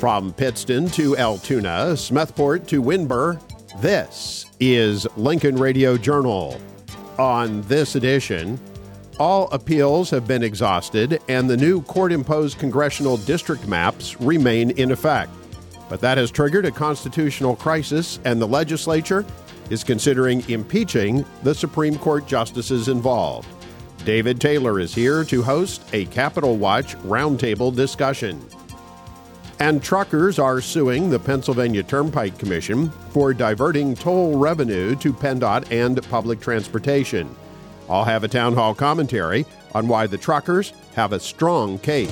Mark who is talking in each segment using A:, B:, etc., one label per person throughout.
A: From Pittston to Altoona, Smethport to Windber, this is Lincoln Radio Journal. On this edition, all appeals have been exhausted and the new court-imposed congressional district maps remain in effect. But that has triggered a constitutional crisis, and the legislature is considering impeaching the Supreme Court justices involved. David Taylor is here to host a Capitol Watch roundtable discussion. And truckers are suing the Pennsylvania Turnpike Commission for diverting toll revenue to PennDOT and public transportation. I'll have a town hall commentary on why the truckers have a strong case.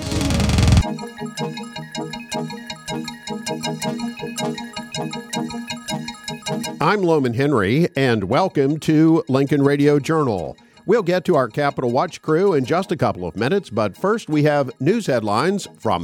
A: I'm Loman Henry, and welcome to Lincoln Radio Journal. We'll get to our Capitol Watch crew in just a couple of minutes, but first we have news headlines from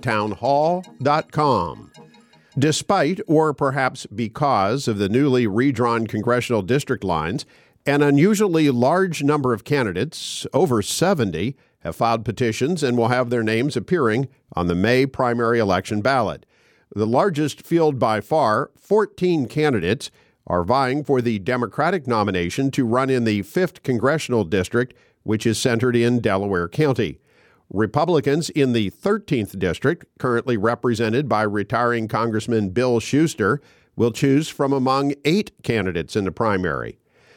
A: PATownHall.com. Despite, or perhaps because of the newly redrawn congressional district lines, an unusually large number of candidates, over 70, have filed petitions and will have their names appearing on the May primary election ballot. The largest field by far, 14 candidates, are vying for the Democratic nomination to run in the 5th Congressional District, which is centered in Delaware County. Republicans in the 13th District, currently represented by retiring Congressman Bill Schuster, will choose from among 8 candidates in the primary.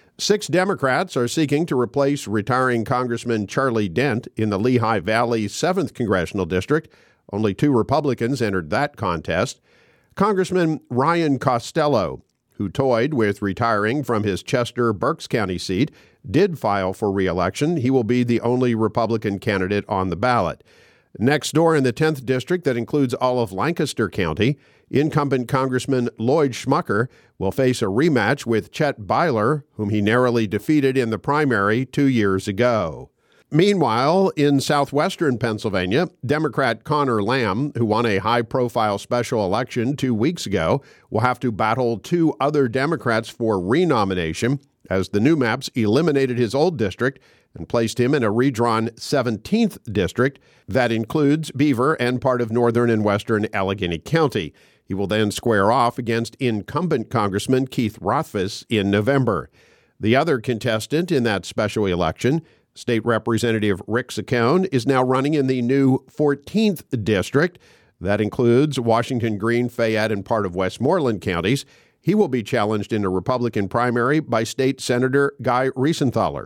A: 6 Democrats are seeking to replace retiring Congressman Charlie Dent in the Lehigh Valley 7th Congressional District. Only 2 Republicans entered that contest. Congressman Ryan Costello, who toyed with retiring from his Chester Berks County seat, did file for re-election. He will be the only Republican candidate on the ballot. Next door in the 10th District, that includes all of Lancaster County, incumbent Congressman Lloyd Schmucker will face a rematch with Chet Byler, whom he narrowly defeated in the primary 2 years ago. Meanwhile, in southwestern Pennsylvania, Democrat Connor Lamb, who won a high-profile special election 2 weeks ago, will have to battle 2 other Democrats for renomination as the new maps eliminated his old district and placed him in a redrawn 17th district that includes Beaver and part of northern and western Allegheny County. He will then square off against incumbent Congressman Keith Rothfuss in November. The other contestant in that special election, State Representative Rick Saccone, is now running in the new 14th District. That includes Washington, Greene, Fayette, and part of Westmoreland counties. He will be challenged in a Republican primary by State Senator Guy Riesenthaler.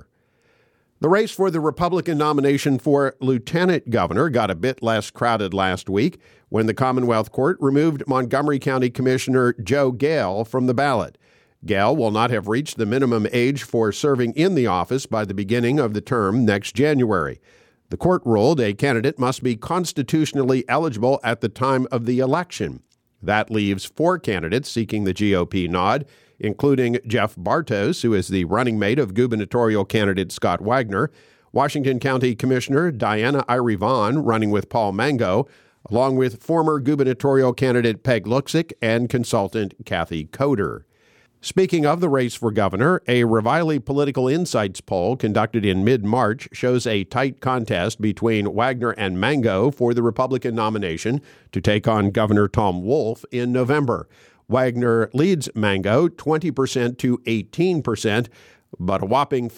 A: The race for the Republican nomination for Lieutenant Governor got a bit less crowded last week when the Commonwealth Court removed Montgomery County Commissioner Joe Gale from the ballot. Gale will not have reached the minimum age for serving in the office by the beginning of the term next January. The court ruled a candidate must be constitutionally eligible at the time of the election. That leaves 4 candidates seeking the GOP nod, including Jeff Bartos, who is the running mate of gubernatorial candidate Scott Wagner, Washington County Commissioner Diana Irie Vaughn, running with Paul Mango, along with former gubernatorial candidate Peg Luksic and consultant Kathy Coder. Speaking of the race for governor, a Reviley Political Insights poll conducted in mid-March shows a tight contest between Wagner and Mango for the Republican nomination to take on Governor Tom Wolf in November. Wagner leads Mango 20% to 18%, but a whopping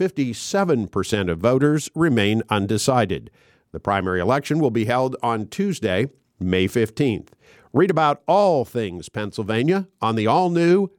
A: 57% of voters remain undecided. The primary election will be held on Tuesday, May 15th. Read about all things Pennsylvania on the all-new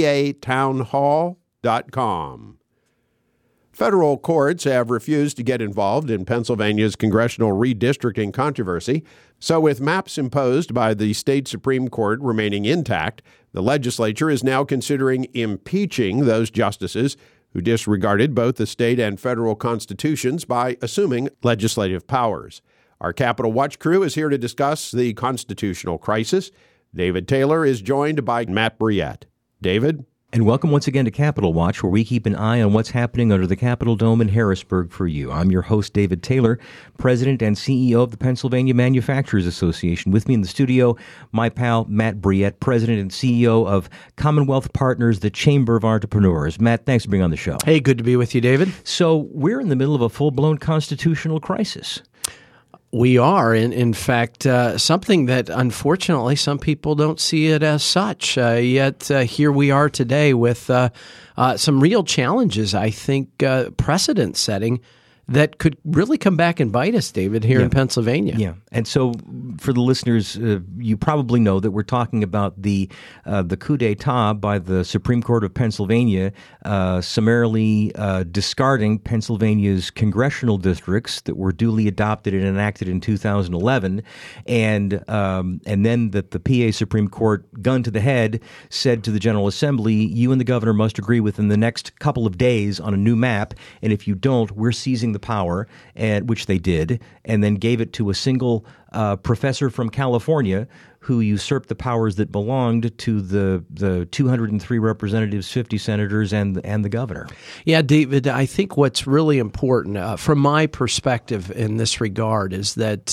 A: PATownHall.com. Federal courts have refused to get involved in Pennsylvania's congressional redistricting controversy, so with maps imposed by the state Supreme Court remaining intact, the legislature is now considering impeaching those justices who disregarded both the state and federal constitutions by assuming legislative powers. Our Capitol Watch crew is here to discuss the constitutional crisis. David Taylor is joined by Matt Briette. David?
B: And welcome once again to Capitol Watch, where we keep an eye on what's happening under the Capitol Dome in Harrisburg for you. I'm your host, David Taylor, President and CEO of the Pennsylvania Manufacturers Association. With me in the studio, my pal, Matt Briette, President and CEO of Commonwealth Partners, the Chamber of Entrepreneurs. Matt, thanks for being on the show.
C: Hey, good to be with you, David.
B: So we're in the middle of a full-blown constitutional crisis.
C: We are, in fact, something that unfortunately some people don't see it as such. Yet here we are today with some real challenges, I think, precedent setting that could really come back and bite us, David, here in Pennsylvania.
B: Yeah, and so for the listeners, you probably know that we're talking about the coup d'etat by the Supreme Court of Pennsylvania, summarily discarding Pennsylvania's congressional districts that were duly adopted and enacted in 2011, and then that the PA Supreme Court, gun to the head, said to the General Assembly, you and the governor must agree within the next couple of days on a new map, and if you don't, we're seizing the power, and which they did, and then gave it to a single professor from California who usurped the powers that belonged to the 203 representatives, 50 senators, and the governor.
C: Yeah, David, I think what's really important from my perspective in this regard is that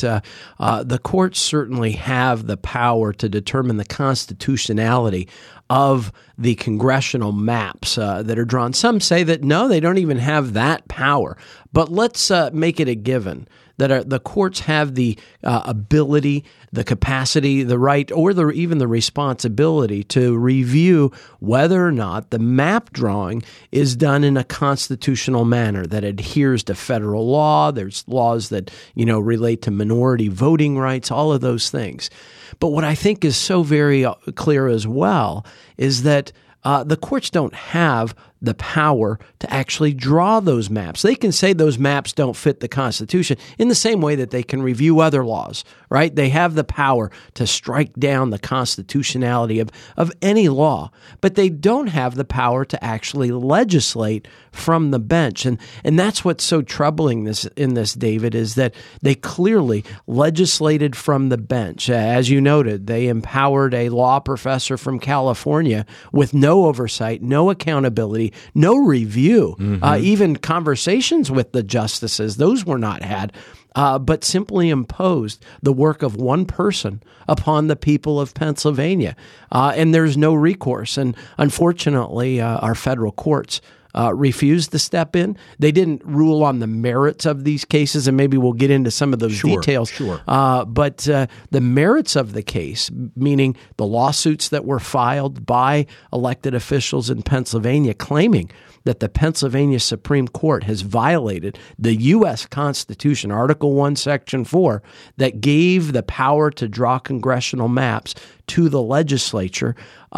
C: the courts certainly have the power to determine the constitutionality of the congressional maps that are drawn. Some say that, no, they don't even have that power. But let's make it a given that the courts have the ability, the capacity, the right, or even the responsibility to review whether or not the map drawing is done in a constitutional manner that adheres to federal law. There's laws that, relate to minority voting rights, all of those things. But what I think is so very clear as well is that the courts don't have the power to actually draw those maps. They can say those maps don't fit the Constitution in the same way that they can review other laws, right? They have the power to strike down the constitutionality of any law, but they don't have the power to actually legislate from the bench. And that's what's so troubling in this, David, is that they clearly legislated from the bench. As you noted, they empowered a law professor from California with no oversight, no accountability, no review, even conversations with the justices. Those were not had, but simply imposed the work of one person upon the people of Pennsylvania. And there's no recourse. And unfortunately, our federal courts refused to step in. They didn't rule on the merits of these cases, and maybe we'll get into some of those details.
B: Sure.
C: But the merits of the case, meaning the lawsuits that were filed by elected officials in Pennsylvania claiming that the Pennsylvania Supreme Court has violated the U.S. Constitution, Article 1, Section 4, that gave the power to draw congressional maps to the legislature.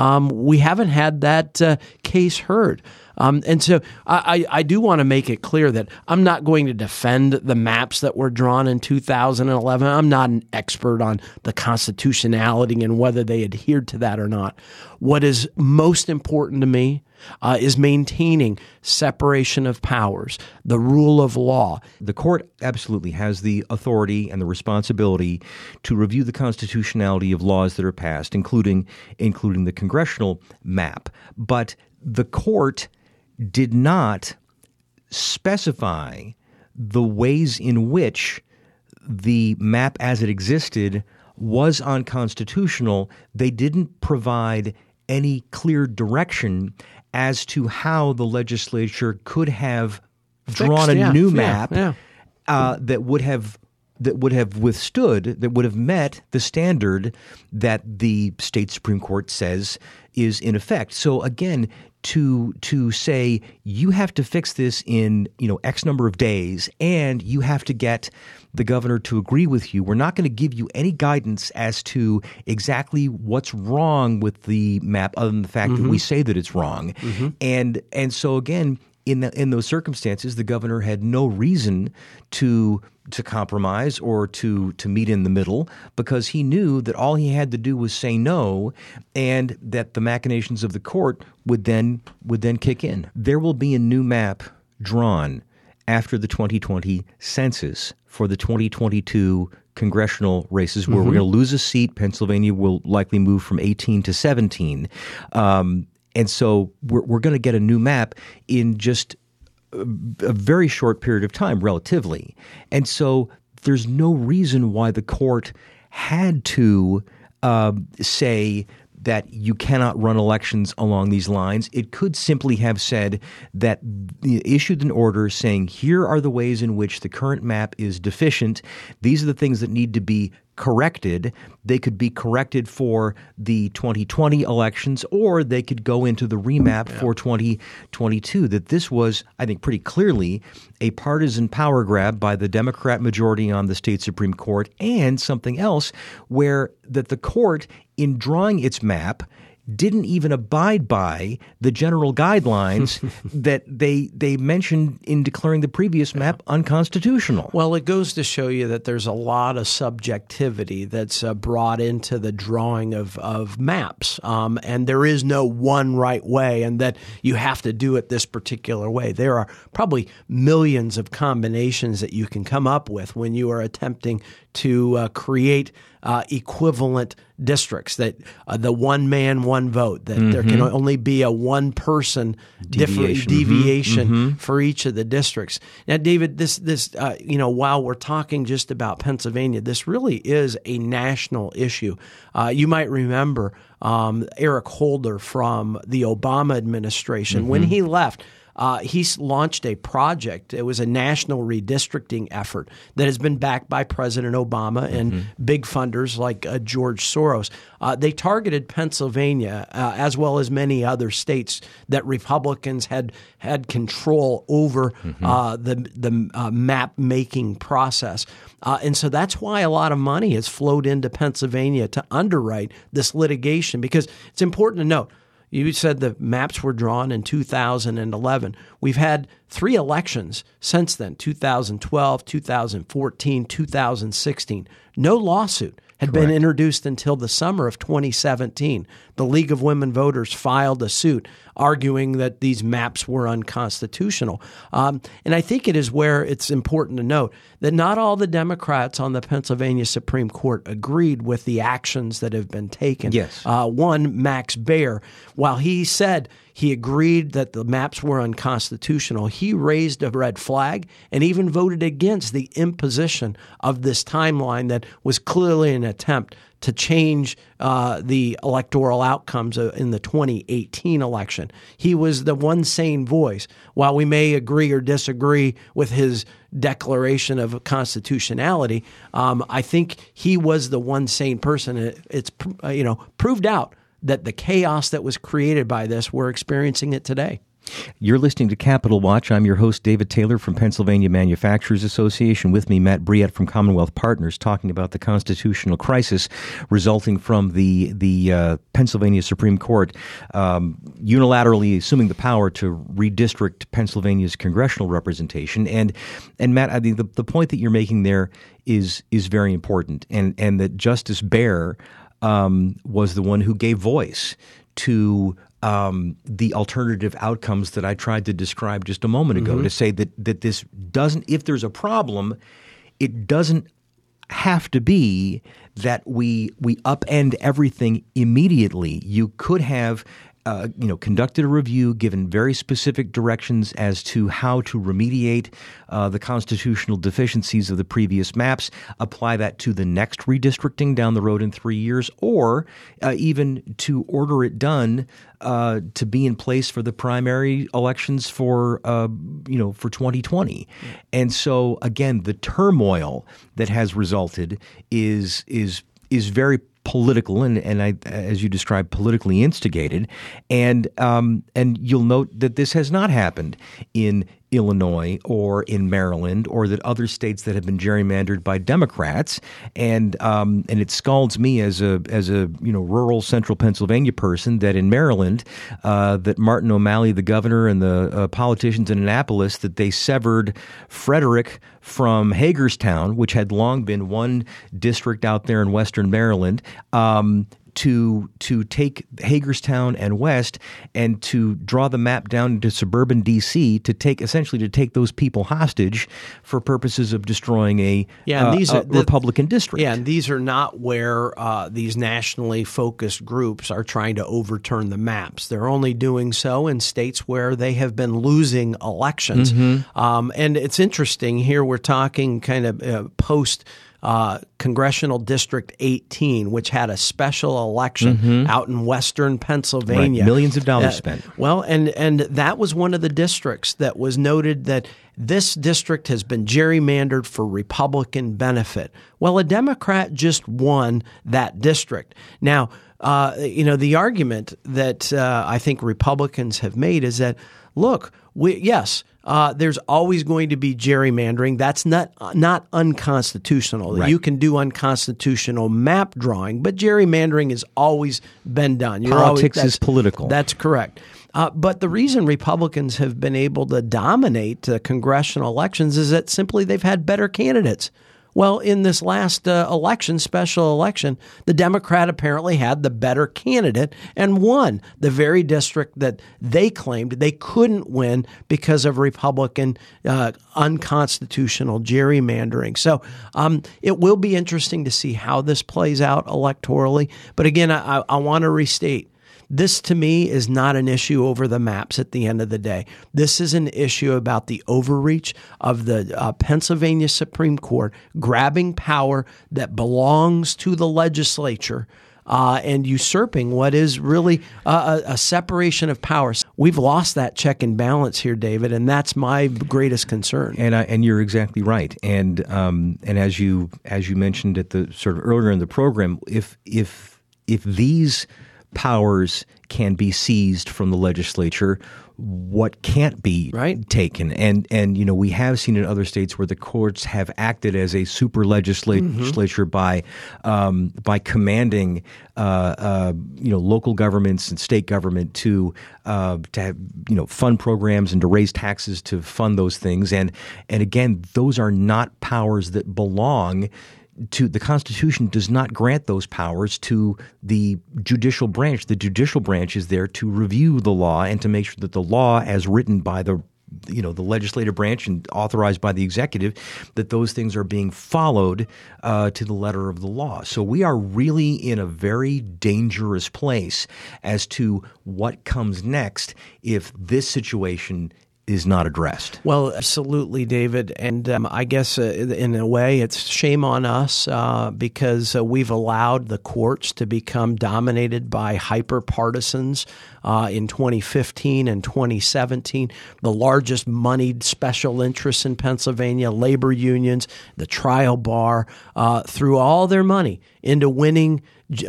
C: We haven't had that case heard. And so I do want to make it clear that I'm not going to defend the maps that were drawn in 2011. I'm not an expert on the constitutionality and whether they adhered to that or not. What is most important to me is maintaining separation of powers, the rule of law.
B: The court absolutely has the authority and the responsibility to review the constitutionality of laws that are passed, including the congressional map. But the court did not specify the ways in which the map as it existed was unconstitutional. They didn't provide any clear direction as to how the legislature could have drawn a new map that would have withstood, that would have met the standard that the state Supreme Court says is in effect. So again, to say you have to fix this in X number of days and you have to get the governor to agree with you. We're not going to give you any guidance as to exactly what's wrong with the map, other than the fact that we say that it's wrong. And so again, in those circumstances, the governor had no reason to compromise or to meet in the middle, because he knew that all he had to do was say no, and that the machinations of the court would then kick in. There will be a new map drawn after the 2020 census for the 2022 congressional races, where we're going to lose a seat. Pennsylvania will likely move from 18 to 17. And so we're going to get a new map in just a very short period of time, relatively. And so there's no reason why the court had to say that you cannot run elections along these lines. It could simply have said that issued an order saying, here are the ways in which the current map is deficient. These are the things that need to be corrected. They could be corrected for the 2020 elections, or they could go into the remap for 2022. That this was, I think, pretty clearly a partisan power grab by the Democrat majority on the state Supreme Court, and something else where that the court, in drawing its map, didn't even abide by the general guidelines that they mentioned in declaring the previous map unconstitutional.
C: Well, it goes to show you that there's a lot of subjectivity that's brought into the drawing of maps, and there is no one right way, and that you have to do it this particular way. There are probably millions of combinations that you can come up with when you are attempting to create equivalent districts, that the one man, one vote, that there can only be a one person deviation for each of the districts. Now, David, this while we're talking just about Pennsylvania, this really is a national issue. You might remember Eric Holder from the Obama administration. When he left, he launched a project. It was a national redistricting effort that has been backed by President Obama and big funders like George Soros. They targeted Pennsylvania as well as many other states that Republicans had control over the map-making process. And so that's why a lot of money has flowed into Pennsylvania to underwrite this litigation, because it's important to note, you said the maps were drawn in 2011. We've had 3 elections since then, 2012, 2014, 2016. No lawsuit had been introduced until the summer of 2017. The League of Women Voters filed a suit arguing that these maps were unconstitutional. And I think it is where it's important to note that not all the Democrats on the Pennsylvania Supreme Court agreed with the actions that have been taken.
B: Yes.
C: One, Max Baer, while he said he agreed that the maps were unconstitutional, he raised a red flag and even voted against the imposition of this timeline that was clearly an attempt to change the electoral outcomes in the 2018 election. He was the one sane voice. While we may agree or disagree with his declaration of constitutionality, I think he was the one sane person. It's proved out that the chaos that was created by this, we're experiencing it today.
B: You're listening to Capitol Watch. I'm your host, David Taylor from Pennsylvania Manufacturers Association. With me, Matt Briette from Commonwealth Partners, talking about the constitutional crisis resulting from the Pennsylvania Supreme Court unilaterally assuming the power to redistrict Pennsylvania's congressional representation. And Matt, I think the point that you're making there is very important, and that Justice Baer was the one who gave voice to the alternative outcomes that I tried to describe just a moment ago, to say that this doesn't, if there's a problem, it doesn't have to be that we upend everything immediately. You could have conducted a review, given very specific directions as to how to remediate the constitutional deficiencies of the previous maps, apply that to the next redistricting down the road in 3 years, or even to order it done to be in place for the primary elections for 2020. And so, again, the turmoil that has resulted is very political and I, as you described, politically instigated, and you'll note that this has not happened in Illinois or in Maryland or that other states that have been gerrymandered by Democrats, and it scalds me as a rural central Pennsylvania person that in Maryland that Martin O'Malley, the governor, and the politicians in Annapolis, that they severed Frederick from Hagerstown, which had long been one district out there in western Maryland, to take Hagerstown and West and to draw the map down into suburban D.C. to take those people hostage for purposes of destroying a Republican district.
C: Yeah, and these are not where these nationally focused groups are trying to overturn the maps. They're only doing so in states where they have been losing elections. And it's interesting here, we're talking kind of post Congressional District 18, which had a special election out in western Pennsylvania.
B: Right. Millions of dollars spent.
C: Well, and that was one of the districts that was noted that this district has been gerrymandered for Republican benefit. Well, a Democrat just won that district. Now, the argument that I think Republicans have made is that, look, there's always going to be gerrymandering. That's not unconstitutional.
B: Right.
C: You can do unconstitutional map drawing, but gerrymandering has always been done.
B: Politics is political.
C: That's correct. But the reason Republicans have been able to dominate congressional elections is that simply they've had better candidates. Well, in this last special election, the Democrat apparently had the better candidate and won the very district that they claimed they couldn't win because of Republican unconstitutional gerrymandering. So it will be interesting to see how this plays out electorally. But again, I want to restate, this, to me, is not an issue over the maps at the end of the day. This is an issue about the overreach of the Pennsylvania Supreme Court grabbing power that belongs to the legislature and usurping what is really a separation of powers. We've lost that check and balance here, David, and that's my greatest concern.
B: And you're exactly right. And as you mentioned at the sort of earlier in the program, if these powers can be seized from the legislature, what can't be taken. And we have seen in other states where the courts have acted as a super legislature by commanding local governments and state government to have fund programs and to raise taxes to fund those things. And again, those are not powers that belong to the Constitution. Does not grant those powers to the judicial branch. The judicial branch is there to review the law and to make sure that the law, as written by the legislative branch and authorized by the executive, that those things are being followed to the letter of the law. So we are really in a very dangerous place as to what comes next if this situation is not addressed.
C: Well, absolutely, David. And I guess in a way it's shame on us because we've allowed the courts to become dominated by hyper-partisans in 2015 and 2017. The largest moneyed special interests in Pennsylvania, labor unions, the trial bar, threw all their money into winning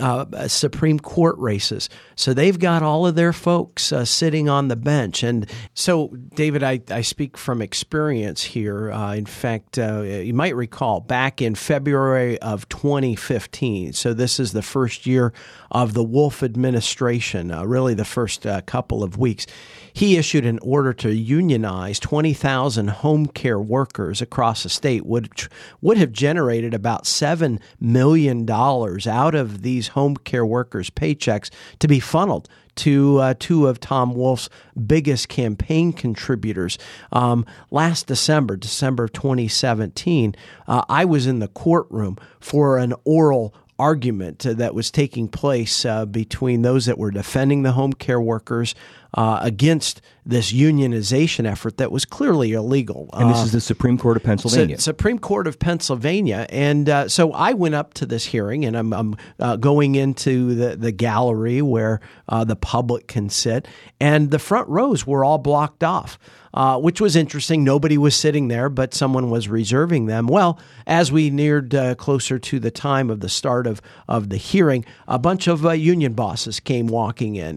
C: Supreme Court races. So they've got all of their folks sitting on the bench. And so, David, I speak from experience here. In fact, you might recall back in February of 2015, so this is the first year of the Wolf administration, really the first couple of weeks, he issued an order to unionize 20,000 home care workers across the state, which would have generated about $7 million out of these home care workers' paychecks to be funneled to two of Tom Wolf's biggest campaign contributors. Last December of 2017, I was in the courtroom for an oral argument that was taking place between those that were defending the home care workers against this unionization effort that was clearly illegal.
B: And this is the Supreme Court of Pennsylvania.
C: Supreme Court of Pennsylvania. And so I went up to this hearing, and I'm going into the gallery where the public can sit, and the front rows were all blocked off. Which was interesting. Nobody was sitting there, but someone was reserving them. Well, as we neared closer to the time of the start of the hearing, a bunch of union bosses came walking in,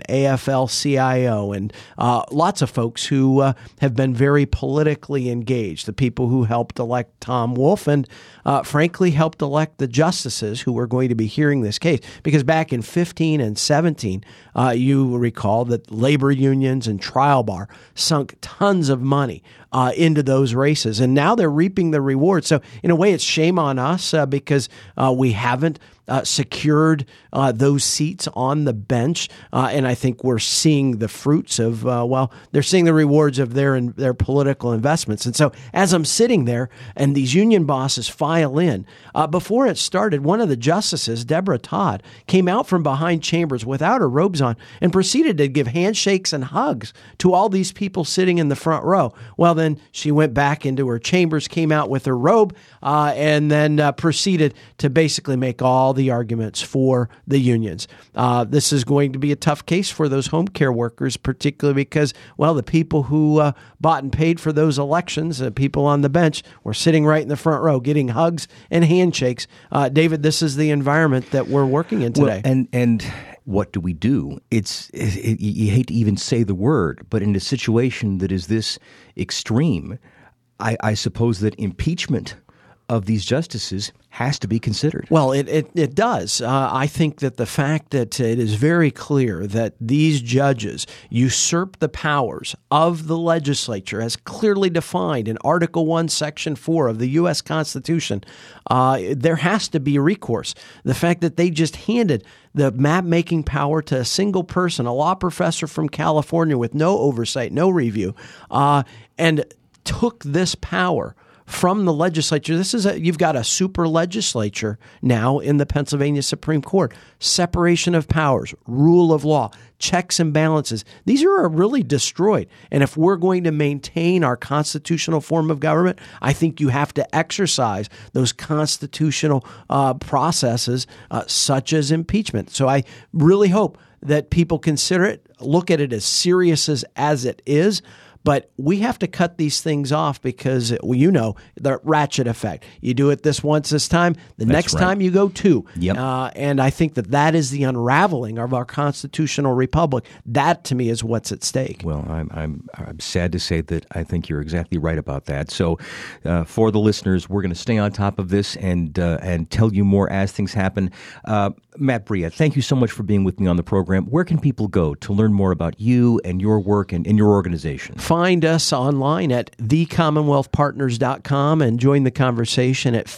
C: AFL-CIO, and lots of folks who have been very politically engaged, the people who helped elect Tom Wolf and, frankly, helped elect the justices who were going to be hearing this case. Because back in 15 and 17, you recall that labor unions and trial bar sunk tons of money into those races, and now they're reaping the rewards. So in a way, it's shame on us because we haven't secured those seats on the bench, and I think we're seeing the fruits of, they're seeing the rewards of their political investments. And so as I'm sitting there and these union bosses file in, before it started, one of the justices, Deborah Todd, came out from behind chambers without her robes on and proceeded to give handshakes and hugs to all these people sitting in the front row. Well, then then she went back into her chambers, came out with her robe, and then proceeded to basically make all the arguments for the unions. This is going to be a tough case for those home care workers, particularly because, well, the people who bought and paid for those elections, people on the bench, were sitting right in the front row getting hugs and handshakes. David, this is the environment that we're working in today.
B: Well, and what do we do? You hate to even say the word, but in a situation that is this extreme, I suppose that impeachment of these justices has to be considered.
C: Well, it does. I think that the fact that it is very clear that these judges usurp the powers of the legislature as clearly defined in Article 1, Section 4 of the U.S. Constitution, there has to be recourse. The fact that they just handed the map-making power to a single person, a law professor from California with no oversight, no review, and took this power from the legislature. You've got a super legislature now in the Pennsylvania Supreme Court. Separation of powers, rule of law, checks and balances. These are really destroyed. And if we're going to maintain our constitutional form of government, I think you have to exercise those constitutional processes such as impeachment. So I really hope that people consider it, look at it as serious as it is. But we have to cut these things off because, the ratchet effect. You do it this time, the next time you go two.
B: Yep.
C: And I think that is the unraveling of our constitutional republic. That, to me, is what's at stake.
B: Well, I'm sad to say that I think you're exactly right about that. So for the listeners, we're going to stay on top of this and tell you more as things happen. Matt Bria, thank you so much for being with me on the program. Where can people go to learn more about you and your work and your organization?
C: Find us online at thecommonwealthpartners.com and join the conversation at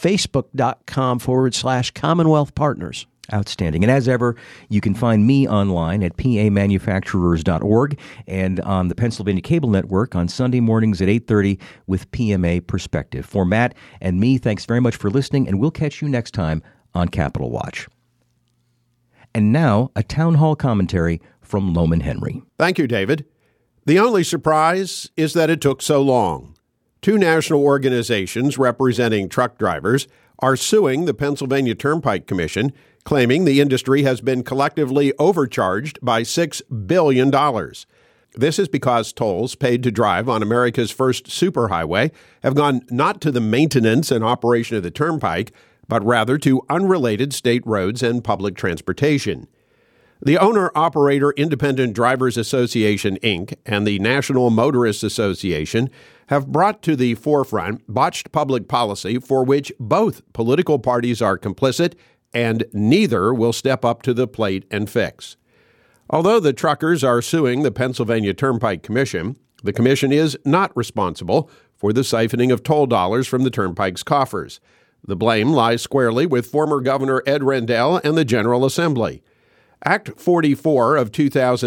C: facebook.com/Commonwealth Partners.
B: Outstanding. And as ever, you can find me online at pamanufacturers.org and on the Pennsylvania Cable Network on Sunday mornings at 8:30 with PMA Perspective. For Matt and me, thanks very much for listening, and we'll catch you next time on Capitol Watch. And now, a town hall commentary from Lohman Henry.
A: Thank you, David. The only surprise is that it took so long. Two national organizations representing truck drivers are suing the Pennsylvania Turnpike Commission, claiming the industry has been collectively overcharged by $6 billion. This is because tolls paid to drive on America's first superhighway have gone not to the maintenance and operation of the turnpike, but rather to unrelated state roads and public transportation. The Owner-Operator Independent Drivers Association, Inc., and the National Motorists Association have brought to the forefront botched public policy for which both political parties are complicit and neither will step up to the plate and fix. Although the truckers are suing the Pennsylvania Turnpike Commission, the commission is not responsible for the siphoning of toll dollars from the turnpike's coffers. The blame lies squarely with former Governor Ed Rendell and the General Assembly. Act 44 of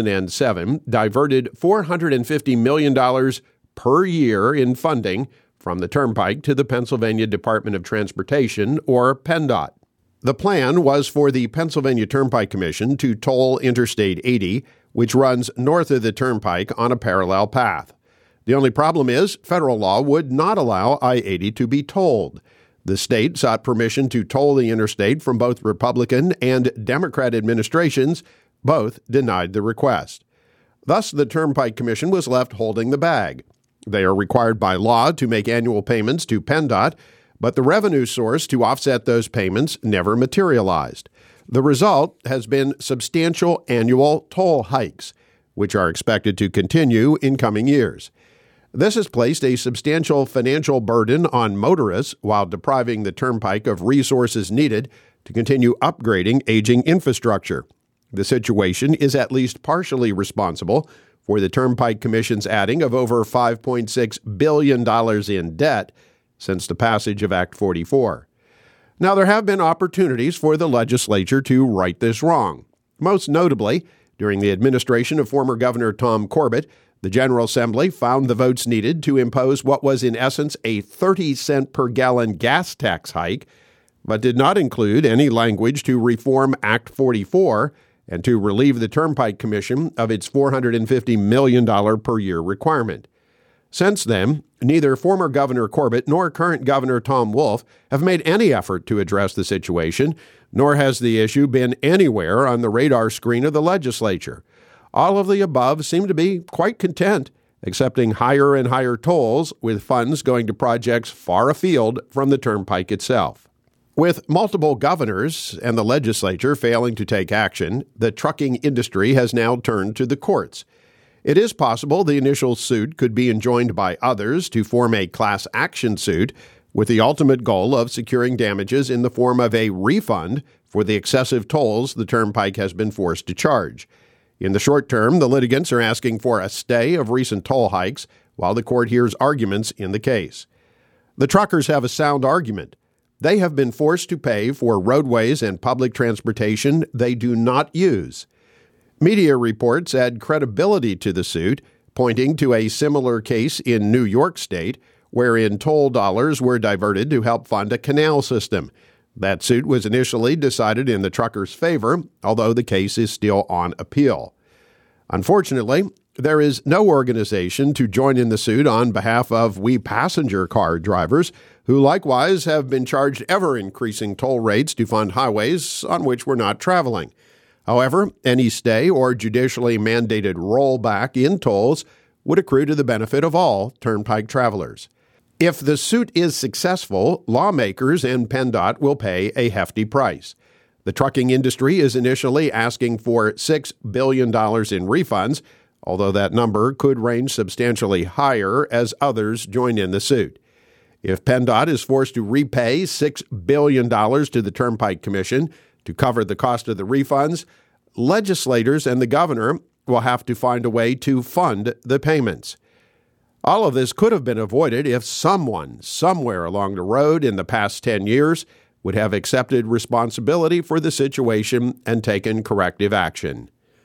A: 2007 diverted $450 million per year in funding from the Turnpike to the Pennsylvania Department of Transportation, or PennDOT. The plan was for the Pennsylvania Turnpike Commission to toll Interstate 80, which runs north of the Turnpike on a parallel path. The only problem is federal law would not allow I-80 to be tolled. The state sought permission to toll the interstate from both Republican and Democrat administrations. Both denied the request. Thus, the Turnpike Commission was left holding the bag. They are required by law to make annual payments to PennDOT, but the revenue source to offset those payments never materialized. The result has been substantial annual toll hikes, which are expected to continue in coming years. This has placed a substantial financial burden on motorists while depriving the Turnpike of resources needed to continue upgrading aging infrastructure. The situation is at least partially responsible for the Turnpike Commission's adding of over $5.6 billion in debt since the passage of Act 44. Now, there have been opportunities for the legislature to right this wrong. Most notably, during the administration of former Governor Tom Corbett, the General Assembly found the votes needed to impose what was in essence a 30-cent per gallon gas tax hike, but did not include any language to reform Act 44 and to relieve the Turnpike Commission of its $450 million per year requirement. Since then, neither former Governor Corbett nor current Governor Tom Wolf have made any effort to address the situation, nor has the issue been anywhere on the radar screen of the legislature. All of the above seem to be quite content, accepting higher and higher tolls, with funds going to projects far afield from the turnpike itself. With multiple governors and the legislature failing to take action, the trucking industry has now turned to the courts. It is possible the initial suit could be enjoined by others to form a class action suit, with the ultimate goal of securing damages in the form of a refund for the excessive tolls the turnpike has been forced to charge. In the short term, the litigants are asking for a stay of recent toll hikes while the court hears arguments in the case. The truckers have a sound argument. They have been forced to pay for roadways and public transportation they do not use. Media reports add credibility to the suit, pointing to a similar case in New York State, wherein toll dollars were diverted to help fund a canal system. That suit was initially decided in the truckers' favor, although the case is still on appeal. Unfortunately, there is no organization to join in the suit on behalf of we passenger car drivers, who likewise have been charged ever-increasing toll rates to fund highways on which we're not traveling. However, any stay or judicially mandated rollback in tolls would accrue to the benefit of all turnpike travelers. If the suit is successful, lawmakers and PennDOT will pay a hefty price. The trucking industry is initially asking for $6 billion in refunds, although that number could range substantially higher as others join in the suit. If PennDOT is forced to repay $6 billion to the Turnpike Commission to cover the cost of the refunds, legislators and the governor will have to find a way to fund the payments. All of this could have been avoided if someone, somewhere along the road in the past 10 years, would have accepted responsibility for the situation and taken corrective action.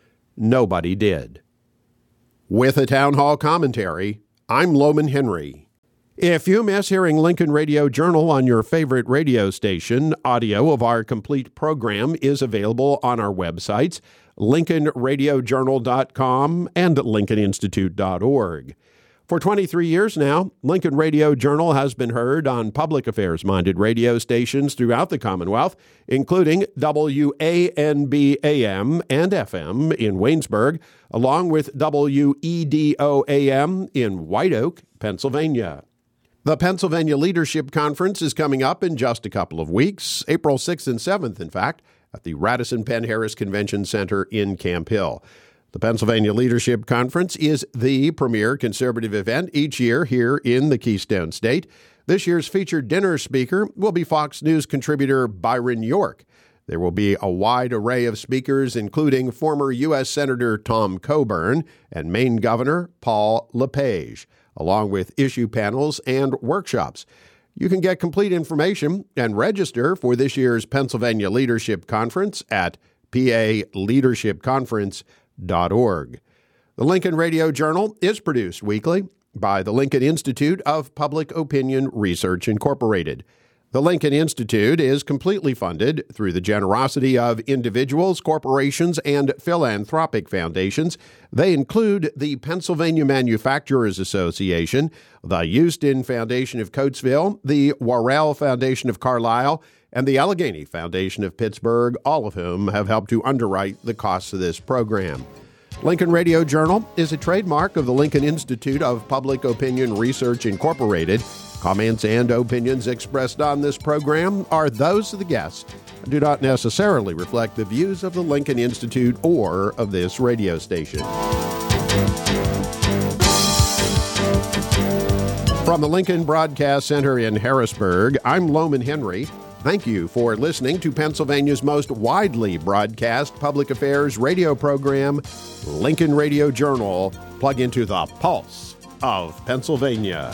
A: Nobody did. With a town hall commentary, I'm Loman Henry. If you miss hearing Lincoln Radio Journal on your favorite radio station, audio of our complete program is available on our websites, lincolnradiojournal.com and lincolninstitute.org. For 23 years now, Lincoln Radio Journal has been heard on public affairs-minded radio stations throughout the Commonwealth, including WANB AM and FM in Waynesburg, along with WEDO AM in White Oak, Pennsylvania. The Pennsylvania Leadership Conference is coming up in just a couple of weeks, April 6th and 7th, in fact, at the Radisson Penn Harris Convention Center in Camp Hill. The Pennsylvania Leadership Conference is the premier conservative event each year here in the Keystone State. This year's featured dinner speaker will be Fox News contributor Byron York. There will be a wide array of speakers, including former U.S. Senator Tom Coburn and Maine Governor Paul LePage, along with issue panels and workshops. You can get complete information and register for this year's Pennsylvania Leadership Conference at paleadershipconference.org. The Lincoln Radio Journal is produced weekly by the Lincoln Institute of Public Opinion Research, Incorporated. The Lincoln Institute is completely funded through the generosity of individuals, corporations, and philanthropic foundations. They include the Pennsylvania Manufacturers Association, the Houston Foundation of Coatesville, the Worrell Foundation of Carlisle, and the Allegheny Foundation of Pittsburgh, all of whom have helped to underwrite the costs of this program. Lincoln Radio Journal is a trademark of the Lincoln Institute of Public Opinion Research, Incorporated. Comments and opinions expressed on this program are those of the guests and do not necessarily reflect the views of the Lincoln Institute or of this radio station. From the Lincoln Broadcast Center in Harrisburg, I'm Loman Henry. Thank you for listening to Pennsylvania's most widely broadcast public affairs radio program, Lincoln Radio Journal. Plug into the pulse of Pennsylvania.